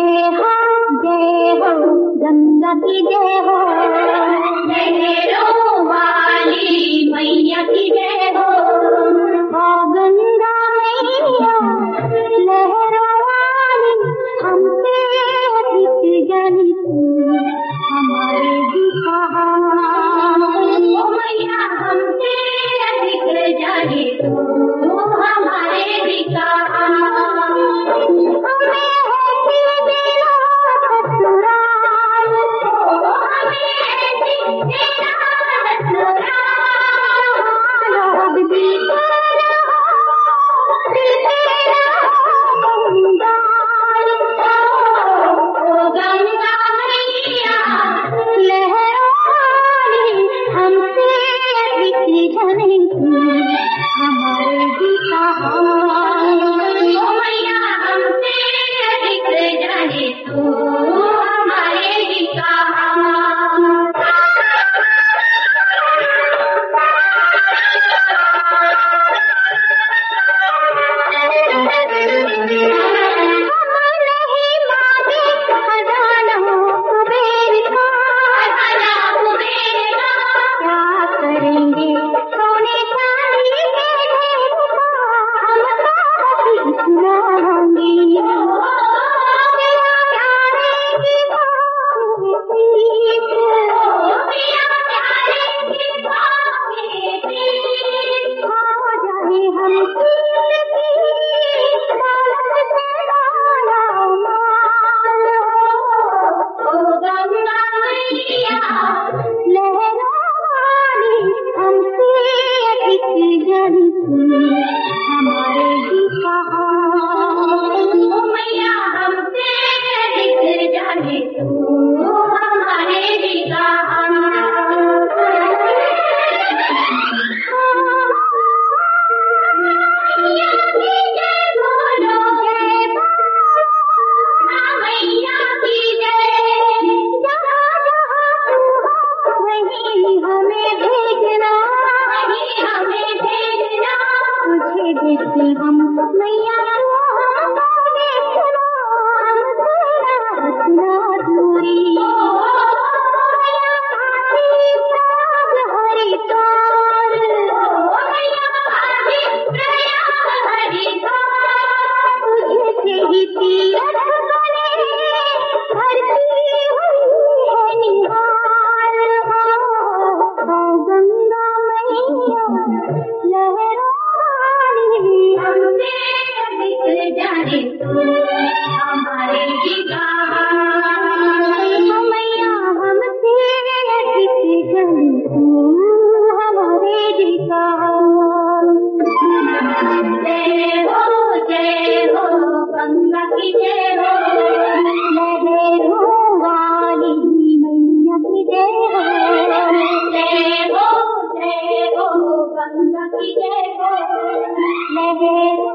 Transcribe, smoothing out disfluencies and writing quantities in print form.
जय हो गंगा की जय हो, लहरों वाली मैया की जय हो। ओ गंगा मैया लहरों वाली, हमसे अधिक जानी तू हमारे भी कहा। ओ मैया हमसे अधिक जानी तू हमारे भी कहा। गंगा की जय हो,